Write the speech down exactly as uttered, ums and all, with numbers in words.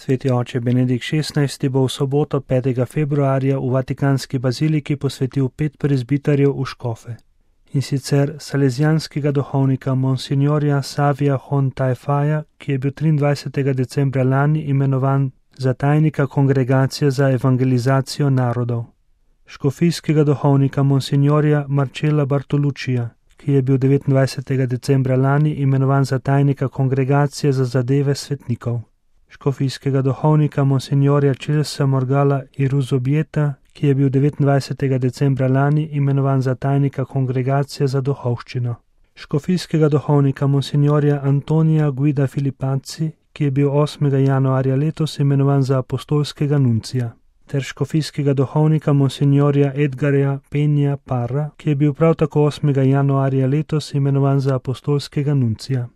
Sveti oče Benedikt šestnajsti bo v soboto petega februarja v Vatikanski baziliki posvetil pet prezbiterjev v škofe. In sicer salezijanskega duhovnika monsignorja Savija Hontajfaja, ki je bil triindvajsetega decembra lani imenovan za tajnika Kongregacije za evangelizacijo narodov. Škofijskega duhovnika monsignorja Marcella Bartolučija, ki je bil devetindvajsetega decembra lani imenovan za tajnika Kongregacije za zadeve svetnikov. Škofijskega duhovnika monsignorja Chelsea Morgala Iruzobieta, ki je bil devetindvajsetega decembra lani imenovan za tajnika Kongregacije za duhovščino. Škofijskega duhovnika monsignorja Antonija Guida Filipacci, ki je bil osmega januarja letos imenovan za apostolskega nuncija, ter škofijskega duhovnika monsignorja Edgarja Penja Parra, ki je bil prav tako osmega januarja letos imenovan za apostolskega nuncija.